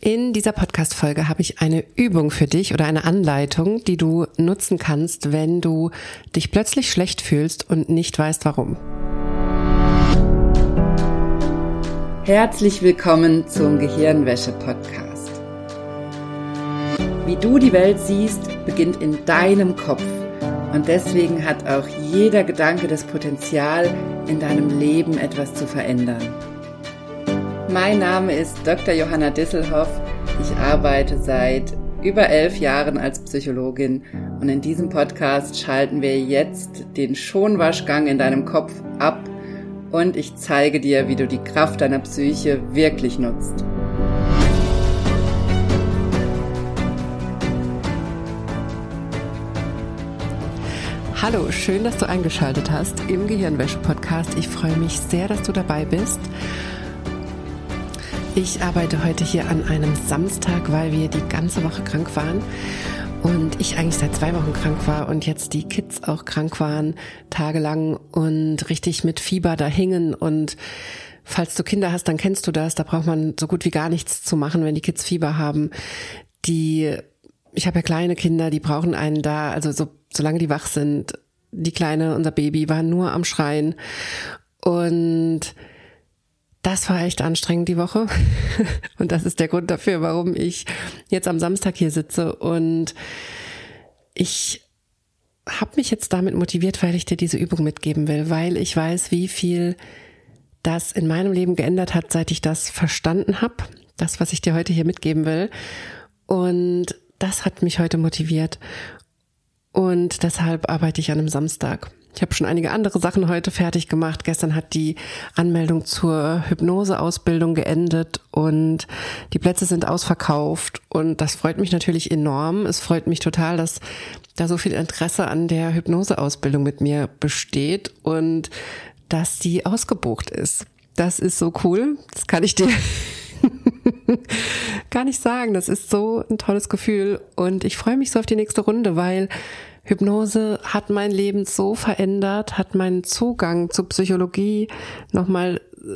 In dieser Podcast-Folge habe ich eine Übung für dich oder eine Anleitung, die du nutzen kannst, wenn du dich plötzlich schlecht fühlst und nicht weißt, warum. Herzlich willkommen zum Gehirnwäsche-Podcast. Wie du die Welt siehst, beginnt in deinem Kopf. Und deswegen hat auch jeder Gedanke das Potenzial, in deinem Leben etwas zu verändern. Mein Name ist Dr. Johanna Disselhoff. Ich arbeite seit über 11 Jahren als Psychologin und in diesem Podcast schalten wir jetzt den Schonwaschgang in deinem Kopf ab und ich zeige dir, wie du die Kraft deiner Psyche wirklich nutzt. Hallo, schön, dass du eingeschaltet hast im Gehirnwäsche-Podcast. Ich freue mich sehr, dass du dabei bist. Ich arbeite heute hier an einem Samstag, weil wir die ganze Woche krank waren und ich eigentlich seit 2 Wochen krank war und jetzt die Kids auch krank waren, tagelang und richtig mit Fieber da hingen. Und falls du Kinder hast, dann kennst du das, da braucht man so gut wie gar nichts zu machen, wenn die Kids Fieber haben. Ich habe ja kleine Kinder, die brauchen einen da, also solange die wach sind. Die Kleine, unser Baby, war nur am Schreien und das war echt anstrengend die Woche und das ist der Grund dafür, warum ich jetzt am Samstag hier sitze. Und ich habe mich jetzt damit motiviert, weil ich dir diese Übung mitgeben will, weil ich weiß, wie viel das in meinem Leben geändert hat, seit ich das verstanden habe, das, was ich dir heute hier mitgeben will. Und das hat mich heute motiviert und deshalb arbeite ich an einem Samstag. Ich habe schon einige andere Sachen heute fertig gemacht. Gestern hat die Anmeldung zur Hypnoseausbildung geendet und die Plätze sind ausverkauft und das freut mich natürlich enorm. Es freut mich total, dass da so viel Interesse an der Hypnoseausbildung mit mir besteht und dass die ausgebucht ist. Das ist so cool. Das kann ich dir gar nicht sagen. Das ist so ein tolles Gefühl und ich freue mich so auf die nächste Runde, weil Hypnose hat mein Leben so verändert, hat meinen Zugang zu Psychologie nochmal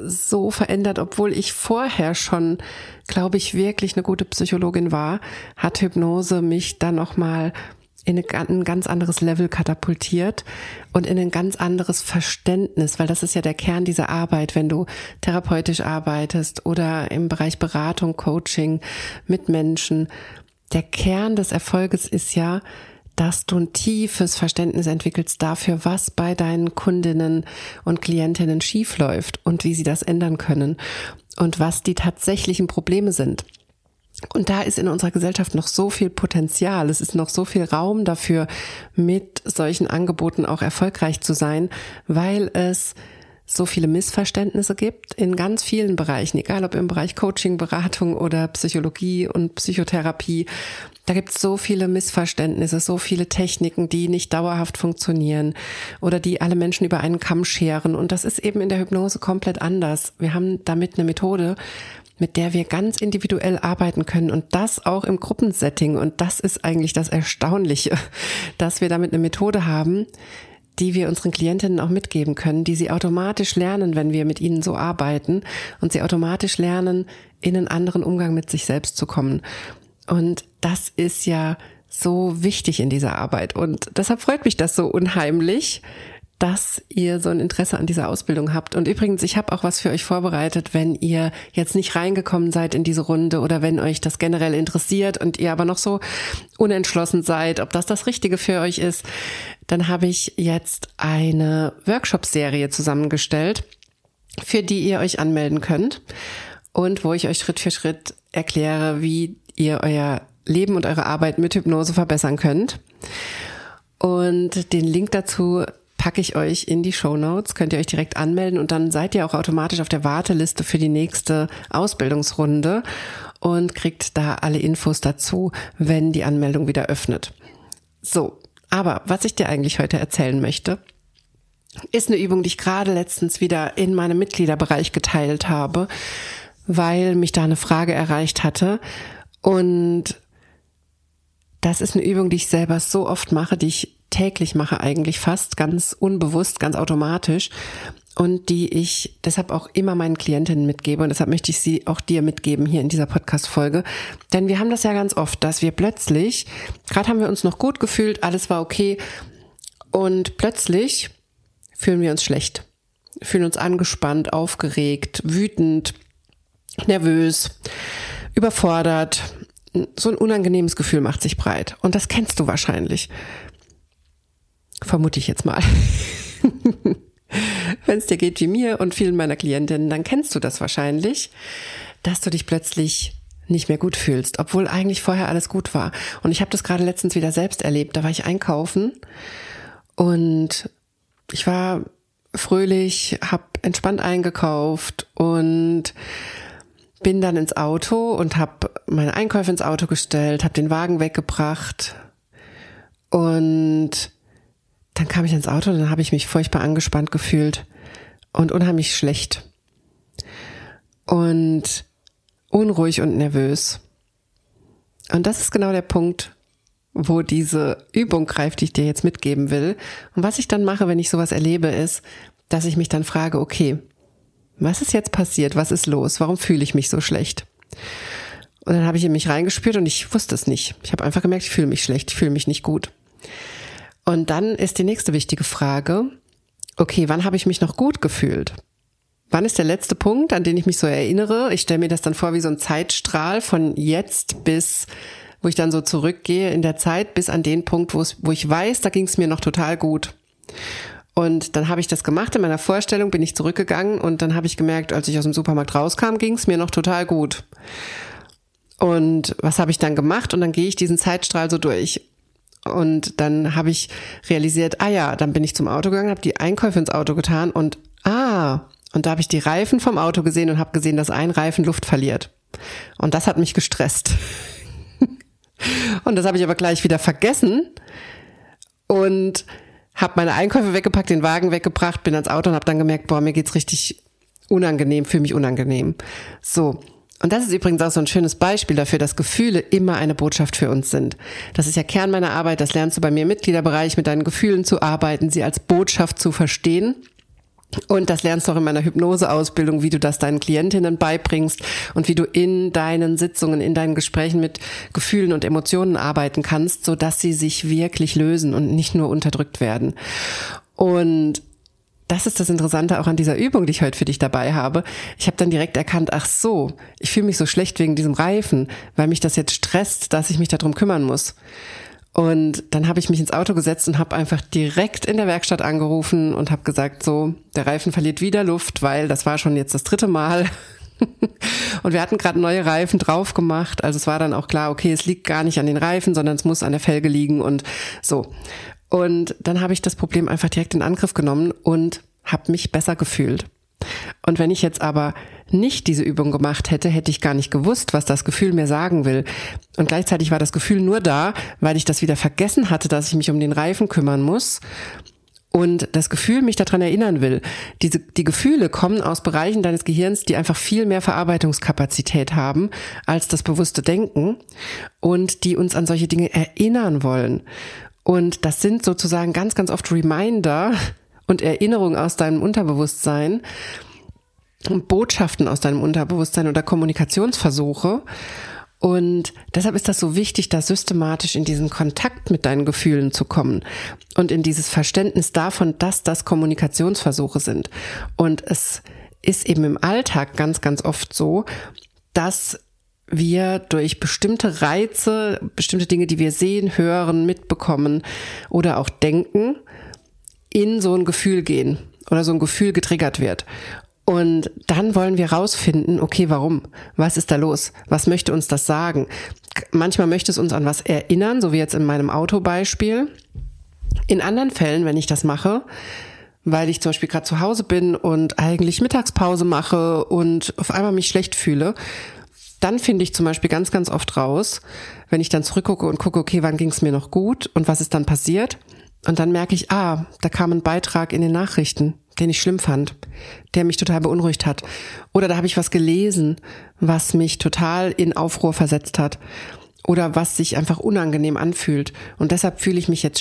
so verändert, obwohl ich vorher schon, glaube ich, wirklich eine gute Psychologin war, hat Hypnose mich dann nochmal in ein ganz anderes Level katapultiert und in ein ganz anderes Verständnis, weil das ist ja der Kern dieser Arbeit, wenn du therapeutisch arbeitest oder im Bereich Beratung, Coaching mit Menschen. Der Kern des Erfolges ist ja, dass du ein tiefes Verständnis entwickelst dafür, was bei deinen Kundinnen und Klientinnen schiefläuft und wie sie das ändern können und was die tatsächlichen Probleme sind. Und da ist in unserer Gesellschaft noch so viel Potenzial, es ist noch so viel Raum dafür, mit solchen Angeboten auch erfolgreich zu sein, weil es so viele Missverständnisse gibt in ganz vielen Bereichen, egal ob im Bereich Coaching, Beratung oder Psychologie und Psychotherapie. Da gibt es so viele Missverständnisse, so viele Techniken, die nicht dauerhaft funktionieren oder die alle Menschen über einen Kamm scheren. Und das ist eben in der Hypnose komplett anders. Wir haben damit eine Methode, mit der wir ganz individuell arbeiten können und das auch im Gruppensetting. Und das ist eigentlich das Erstaunliche, dass wir damit eine Methode haben, die wir unseren Klientinnen auch mitgeben können, die sie automatisch lernen, wenn wir mit ihnen so arbeiten und sie automatisch lernen, in einen anderen Umgang mit sich selbst zu kommen. Und das ist ja so wichtig in dieser Arbeit und deshalb freut mich das so unheimlich, dass ihr so ein Interesse an dieser Ausbildung habt. Und übrigens, ich habe auch was für euch vorbereitet, wenn ihr jetzt nicht reingekommen seid in diese Runde oder wenn euch das generell interessiert und ihr aber noch so unentschlossen seid, ob das Richtige für euch ist, dann habe ich jetzt eine Workshop-Serie zusammengestellt, für die ihr euch anmelden könnt und wo ich euch Schritt für Schritt erkläre, wie ihr euer Leben und eure Arbeit mit Hypnose verbessern könnt. Und den Link dazu packe ich euch in die Shownotes, könnt ihr euch direkt anmelden und dann seid ihr auch automatisch auf der Warteliste für die nächste Ausbildungsrunde und kriegt da alle Infos dazu, wenn die Anmeldung wieder öffnet. So, aber was ich dir eigentlich heute erzählen möchte, ist eine Übung, die ich gerade letztens wieder in meinem Mitgliederbereich geteilt habe, weil mich da eine Frage erreicht hatte. Und das ist eine Übung, die ich selber so oft mache, die ich täglich mache eigentlich fast, ganz unbewusst, ganz automatisch. und die ich deshalb auch immer meinen Klientinnen mitgebe. Und deshalb möchte ich sie auch dir mitgeben hier in dieser Podcast-Folge. Denn wir haben das ja ganz oft, dass wir plötzlich, gerade haben wir uns noch gut gefühlt, alles war okay. Und plötzlich fühlen wir uns schlecht, fühlen uns angespannt, aufgeregt, wütend, nervös, überfordert. So ein unangenehmes Gefühl macht sich breit. Und das kennst du wahrscheinlich. Vermute ich jetzt mal. Wenn es dir geht wie mir und vielen meiner Klientinnen, dann kennst du das wahrscheinlich, dass du dich plötzlich nicht mehr gut fühlst, obwohl eigentlich vorher alles gut war. Und ich habe das gerade letztens wieder selbst erlebt. Da war ich einkaufen und ich war fröhlich, habe entspannt eingekauft und bin dann ins Auto und habe meine Einkäufe ins Auto gestellt, habe den Wagen weggebracht und dann kam ich ins Auto und dann habe ich mich furchtbar angespannt gefühlt und unheimlich schlecht und unruhig und nervös. Und das ist genau der Punkt, wo diese Übung greift, die ich dir jetzt mitgeben will. Und was ich dann mache, wenn ich sowas erlebe, ist, dass ich mich dann frage, okay, was ist jetzt passiert? Was ist los? Warum fühle ich mich so schlecht? Und dann habe ich in mich reingespürt und ich wusste es nicht. Ich habe einfach gemerkt, ich fühle mich schlecht, ich fühle mich nicht gut. Und dann ist die nächste wichtige Frage, okay, wann habe ich mich noch gut gefühlt? Wann ist der letzte Punkt, an den ich mich so erinnere? Ich stelle mir das dann vor wie so ein Zeitstrahl von jetzt bis, wo ich dann so zurückgehe in der Zeit, bis an den Punkt, wo ich weiß, da ging es mir noch total gut. Und dann habe ich das gemacht, in meiner Vorstellung bin ich zurückgegangen und dann habe ich gemerkt, als ich aus dem Supermarkt rauskam, ging es mir noch total gut. Und was habe ich dann gemacht? Und dann gehe ich diesen Zeitstrahl so durch. Und dann habe ich realisiert, dann bin ich zum Auto gegangen, habe die Einkäufe ins Auto getan und da habe ich die Reifen vom Auto gesehen und habe gesehen, dass ein Reifen Luft verliert. Und das hat mich gestresst. Und das habe ich aber gleich wieder vergessen und habe meine Einkäufe weggepackt, den Wagen weggebracht, bin ans Auto und habe dann gemerkt, mir geht's richtig unangenehm, fühle mich unangenehm. So. Und das ist übrigens auch so ein schönes Beispiel dafür, dass Gefühle immer eine Botschaft für uns sind. Das ist ja Kern meiner Arbeit, das lernst du bei mir im Mitgliederbereich, mit deinen Gefühlen zu arbeiten, sie als Botschaft zu verstehen. Und das lernst du auch in meiner Hypnoseausbildung, wie du das deinen Klientinnen beibringst und wie du in deinen Sitzungen, in deinen Gesprächen mit Gefühlen und Emotionen arbeiten kannst, sodass sie sich wirklich lösen und nicht nur unterdrückt werden. Und das ist das Interessante auch an dieser Übung, die ich heute für dich dabei habe. Ich habe dann direkt erkannt, ich fühle mich so schlecht wegen diesem Reifen, weil mich das jetzt stresst, dass ich mich darum kümmern muss. Und dann habe ich mich ins Auto gesetzt und habe einfach direkt in der Werkstatt angerufen und habe gesagt, der Reifen verliert wieder Luft, weil das war schon jetzt das 3. Mal. Und wir hatten gerade neue Reifen drauf gemacht. Also es war dann auch klar, okay, es liegt gar nicht an den Reifen, sondern es muss an der Felge liegen und so. Und dann habe ich das Problem einfach direkt in Angriff genommen und habe mich besser gefühlt. Und wenn ich jetzt aber nicht diese Übung gemacht hätte, hätte ich gar nicht gewusst, was das Gefühl mir sagen will. Und gleichzeitig war das Gefühl nur da, weil ich das wieder vergessen hatte, dass ich mich um den Reifen kümmern muss und das Gefühl mich daran erinnern will. Die Gefühle kommen aus Bereichen deines Gehirns, die einfach viel mehr Verarbeitungskapazität haben als das bewusste Denken und die uns an solche Dinge erinnern wollen. Und das sind sozusagen ganz, ganz oft Reminder und Erinnerungen aus deinem Unterbewusstsein und Botschaften aus deinem Unterbewusstsein oder Kommunikationsversuche. Und deshalb ist das so wichtig, da systematisch in diesen Kontakt mit deinen Gefühlen zu kommen und in dieses Verständnis davon, dass das Kommunikationsversuche sind. Und es ist eben im Alltag ganz, ganz oft so, dass wir durch bestimmte Reize, bestimmte Dinge, die wir sehen, hören, mitbekommen oder auch denken, in so ein Gefühl gehen oder so ein Gefühl getriggert wird. Und dann wollen wir rausfinden, okay, warum? Was ist da los? Was möchte uns das sagen? Manchmal möchte es uns an was erinnern, so wie jetzt in meinem Autobeispiel. In anderen Fällen, wenn ich das mache, weil ich zum Beispiel gerade zu Hause bin und eigentlich Mittagspause mache und auf einmal mich schlecht fühle, dann finde ich zum Beispiel ganz, ganz oft raus, wenn ich dann zurückgucke und gucke, okay, wann ging es mir noch gut und was ist dann passiert? Und dann merke ich, da kam ein Beitrag in den Nachrichten, den ich schlimm fand, der mich total beunruhigt hat. Oder da habe ich was gelesen, was mich total in Aufruhr versetzt hat. Oder was sich einfach unangenehm anfühlt. Und deshalb fühle ich mich jetzt schlecht.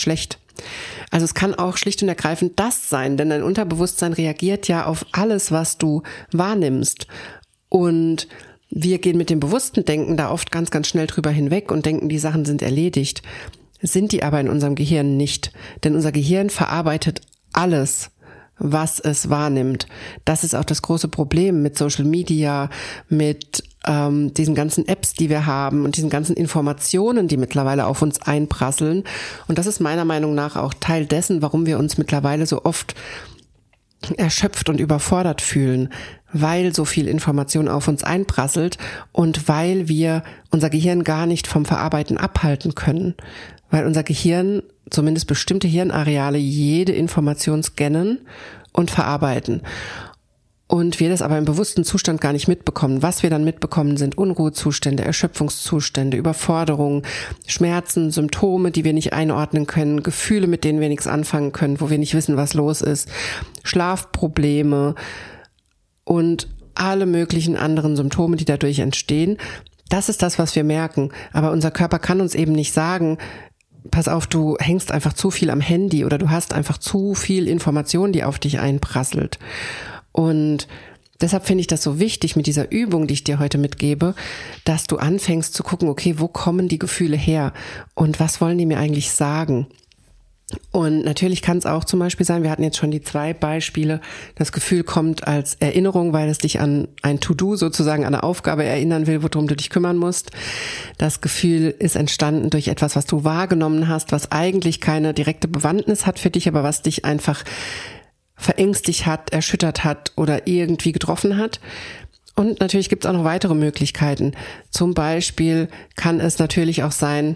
Also es kann auch schlicht und ergreifend das sein, denn dein Unterbewusstsein reagiert ja auf alles, was du wahrnimmst. Und wir gehen mit dem bewussten Denken da oft ganz, ganz schnell drüber hinweg und denken, die Sachen sind erledigt. Sind die aber in unserem Gehirn nicht. Denn unser Gehirn verarbeitet alles, was es wahrnimmt. Das ist auch das große Problem mit Social Media, mit diesen ganzen Apps, die wir haben und diesen ganzen Informationen, die mittlerweile auf uns einprasseln. Und das ist meiner Meinung nach auch Teil dessen, warum wir uns mittlerweile so oft erschöpft und überfordert fühlen, weil so viel Information auf uns einprasselt und weil wir unser Gehirn gar nicht vom Verarbeiten abhalten können, weil unser Gehirn, zumindest bestimmte Hirnareale, jede Information scannen und verarbeiten. Und wir das aber im bewussten Zustand gar nicht mitbekommen. Was wir dann mitbekommen, sind Unruhezustände, Erschöpfungszustände, Überforderungen, Schmerzen, Symptome, die wir nicht einordnen können, Gefühle, mit denen wir nichts anfangen können, wo wir nicht wissen, was los ist, Schlafprobleme und alle möglichen anderen Symptome, die dadurch entstehen. Das ist das, was wir merken. Aber unser Körper kann uns eben nicht sagen, pass auf, du hängst einfach zu viel am Handy oder du hast einfach zu viel Information, die auf dich einprasselt. Und deshalb finde ich das so wichtig mit dieser Übung, die ich dir heute mitgebe, dass du anfängst zu gucken, okay, wo kommen die Gefühle her und was wollen die mir eigentlich sagen? Und natürlich kann es auch zum Beispiel sein, wir hatten jetzt schon die 2 Beispiele, das Gefühl kommt als Erinnerung, weil es dich an ein To-Do sozusagen, an eine Aufgabe erinnern will, worum du dich kümmern musst. Das Gefühl ist entstanden durch etwas, was du wahrgenommen hast, was eigentlich keine direkte Bewandtnis hat für dich, aber was dich einfach verängstigt hat, erschüttert hat oder irgendwie getroffen hat. Und natürlich gibt es auch noch weitere Möglichkeiten. Zum Beispiel kann es natürlich auch sein,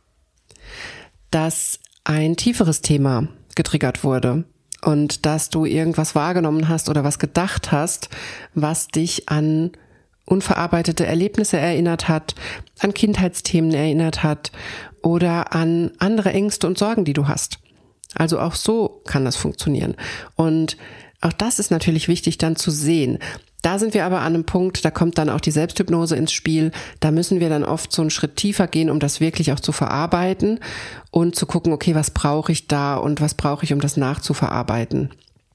dass ein tieferes Thema getriggert wurde und dass du irgendwas wahrgenommen hast oder was gedacht hast, was dich an unverarbeitete Erlebnisse erinnert hat, an Kindheitsthemen erinnert hat oder an andere Ängste und Sorgen, die du hast. Also auch so kann das funktionieren. Und auch das ist natürlich wichtig dann zu sehen. Da sind wir aber an einem Punkt, da kommt dann auch die Selbsthypnose ins Spiel. Da müssen wir dann oft so einen Schritt tiefer gehen, um das wirklich auch zu verarbeiten und zu gucken, okay, was brauche ich da und was brauche ich, um das nachzuverarbeiten.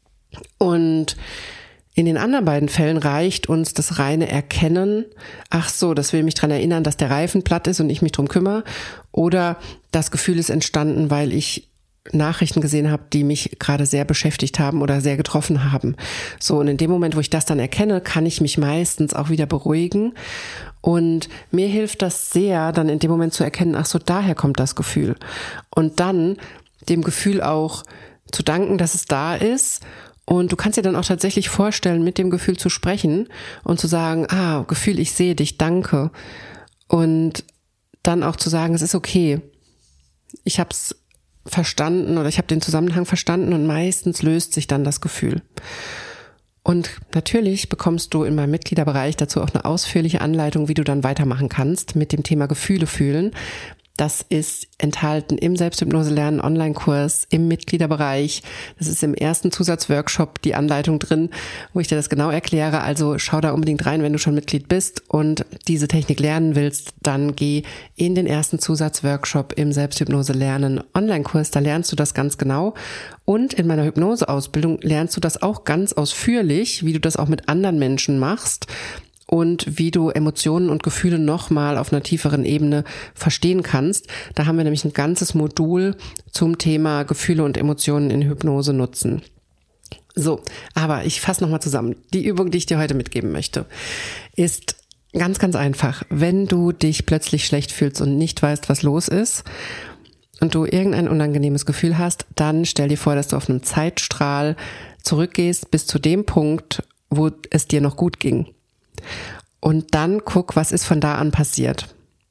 Und in den anderen beiden Fällen reicht uns das reine Erkennen, ach so, das will mich daran erinnern, dass der Reifen platt ist und ich mich drum kümmere. Oder das Gefühl ist entstanden, weil ich Nachrichten gesehen habe, die mich gerade sehr beschäftigt haben oder sehr getroffen haben. So, und in dem Moment, wo ich das dann erkenne, kann ich mich meistens auch wieder beruhigen. Und mir hilft das sehr, dann in dem Moment zu erkennen, ach so, daher kommt das Gefühl. Und dann dem Gefühl auch zu danken, dass es da ist. Und du kannst dir dann auch tatsächlich vorstellen, mit dem Gefühl zu sprechen und zu sagen, Gefühl, ich sehe dich, danke. Und dann auch zu sagen, es ist okay. Ich habe es verstanden oder ich habe den Zusammenhang verstanden und meistens löst sich dann das Gefühl. Und natürlich bekommst du in meinem Mitgliederbereich dazu auch eine ausführliche Anleitung, wie du dann weitermachen kannst mit dem Thema Gefühle fühlen. Das ist enthalten im Selbsthypnose-Lernen Online-Kurs im Mitgliederbereich. Das ist im ersten Zusatzworkshop die Anleitung drin, wo ich dir das genau erkläre. Also schau da unbedingt rein, wenn du schon Mitglied bist und diese Technik lernen willst, dann geh in den ersten Zusatzworkshop im Selbsthypnose-Lernen Online-Kurs. Da lernst du das ganz genau. Und in meiner Hypnoseausbildung lernst du das auch ganz ausführlich, wie du das auch mit anderen Menschen machst. Und wie du Emotionen und Gefühle nochmal auf einer tieferen Ebene verstehen kannst. Da haben wir nämlich ein ganzes Modul zum Thema Gefühle und Emotionen in Hypnose nutzen. So, aber ich fasse nochmal zusammen. Die Übung, die ich dir heute mitgeben möchte, ist ganz, ganz einfach. Wenn du dich plötzlich schlecht fühlst und nicht weißt, was los ist und du irgendein unangenehmes Gefühl hast, dann stell dir vor, dass du auf einem Zeitstrahl zurückgehst bis zu dem Punkt, wo es dir noch gut ging. Und dann guck, was ist von da an passiert.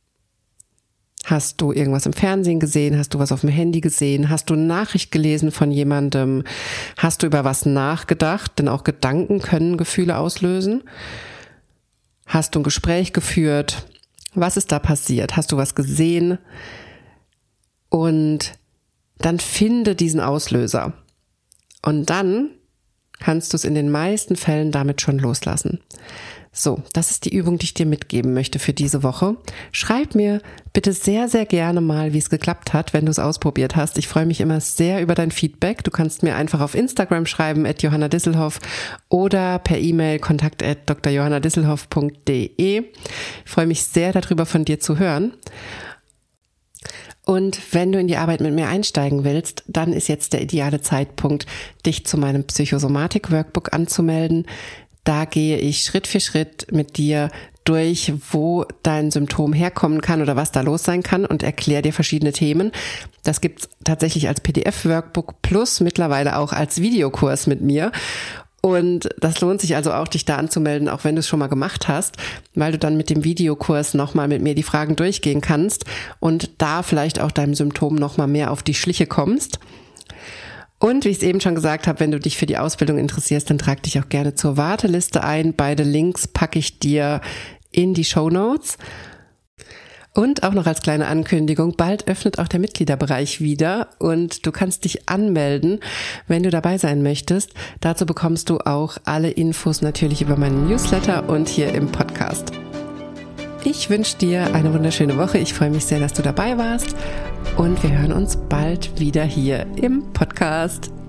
Hast du irgendwas im Fernsehen gesehen? Hast du was auf dem Handy gesehen? Hast du eine Nachricht gelesen von jemandem? Hast du über was nachgedacht? Denn auch Gedanken können Gefühle auslösen. Hast du ein Gespräch geführt? Was ist da passiert? Hast du was gesehen? Und dann finde diesen Auslöser. Und dann kannst du es in den meisten Fällen damit schon loslassen. So, das ist die Übung, die ich dir mitgeben möchte für diese Woche. Schreib mir bitte sehr, sehr gerne mal, wie es geklappt hat, wenn du es ausprobiert hast. Ich freue mich immer sehr über dein Feedback. Du kannst mir einfach auf Instagram schreiben, @johannadisselhoff oder per E-Mail kontakt@drjohannadisselhoff.de. Ich freue mich sehr darüber, von dir zu hören. Und wenn du in die Arbeit mit mir einsteigen willst, dann ist jetzt der ideale Zeitpunkt, dich zu meinem Psychosomatik-Workbook anzumelden. Da gehe ich Schritt für Schritt mit dir durch, wo dein Symptom herkommen kann oder was da los sein kann und erkläre dir verschiedene Themen. Das gibt's tatsächlich als PDF-Workbook plus mittlerweile auch als Videokurs mit mir. Und das lohnt sich also auch, dich da anzumelden, auch wenn du es schon mal gemacht hast, weil du dann mit dem Videokurs nochmal mit mir die Fragen durchgehen kannst und da vielleicht auch deinem Symptom nochmal mehr auf die Schliche kommst. Und wie ich es eben schon gesagt habe, wenn du dich für die Ausbildung interessierst, dann trag dich auch gerne zur Warteliste ein. Beide Links packe ich dir in die Shownotes. Und auch noch als kleine Ankündigung, bald öffnet auch der Mitgliederbereich wieder und du kannst dich anmelden, wenn du dabei sein möchtest. Dazu bekommst du auch alle Infos natürlich über meinen Newsletter und hier im Podcast. Ich wünsche dir eine wunderschöne Woche. Ich freue mich sehr, dass du dabei warst und wir hören uns bald wieder hier im Podcast.